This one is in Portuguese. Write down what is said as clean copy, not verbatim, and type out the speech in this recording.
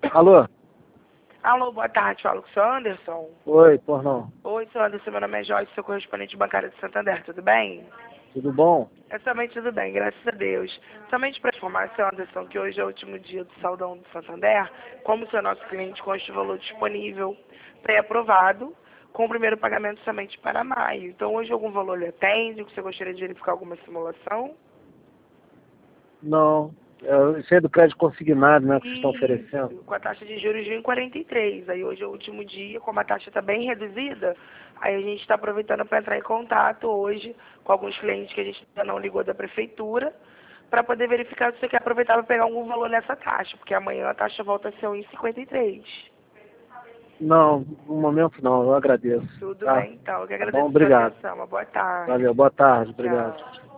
Alô? Alô, boa tarde, falo com o seu Anderson. Oi, por não. Oi, seu Anderson, meu nome é Joyce, sou correspondente bancário de Santander, tudo bem? Tudo bom? Somente tudo bem, graças a Deus. Somente para informar, seu Anderson, que hoje é o último dia do Saldão do Santander, como seu nosso cliente consta o valor disponível pré-aprovado, com o primeiro pagamento somente para maio. Então, hoje algum valor lhe atende? Você gostaria de verificar alguma simulação? Não. Isso é do crédito consignado, né, que vocês estão oferecendo. Isso, com a taxa de juros de 1,43. Aí hoje é o último dia, como a taxa está bem reduzida, aí a gente está aproveitando para entrar em contato hoje com alguns clientes que a gente ainda não ligou da prefeitura, para poder verificar se você quer aproveitar para pegar algum valor nessa taxa, porque amanhã a taxa volta a ser 1,53. Não, no momento não, eu agradeço. Tudo Tá? bem, então. Eu que Tá bom? agradeço a sua Obrigado. atenção. Uma boa tarde. Valeu, boa tarde, obrigado. Tchau.